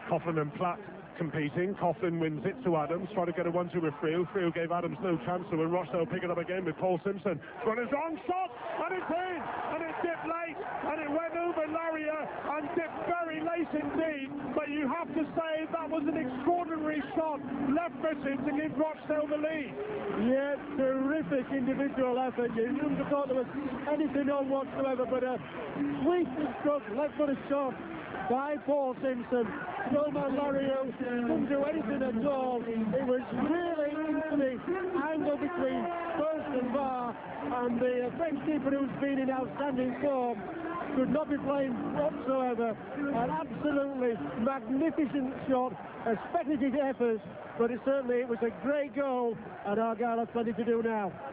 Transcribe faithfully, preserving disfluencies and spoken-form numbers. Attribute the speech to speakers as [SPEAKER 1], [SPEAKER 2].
[SPEAKER 1] Coughlin and Platt competing. Coughlin wins it to Adams, trying to get a one two with Friel. Friel gave Adams no chance, so when Rochdale pick it up again with Paul Simpson. It's on his long shot, and it's in, and it dipped late, and it went over Laria, and dipped very late indeed, but you have to say that was an extraordinary shot, left-footed, to give Rochdale the lead.
[SPEAKER 2] Yeah, terrific individual effort. You wouldn't have thought there was anything on whatsoever, but a sweet struck, left-footed shot by Paul Simpson. Roman Lario didn't do anything at all. It was really into the angle between post and bar, and the French keeper, who's been in outstanding form, could not be blamed whatsoever. An absolutely magnificent shot, a spectacular effort, but it certainly it was a great goal, and Argyle have plenty to do now.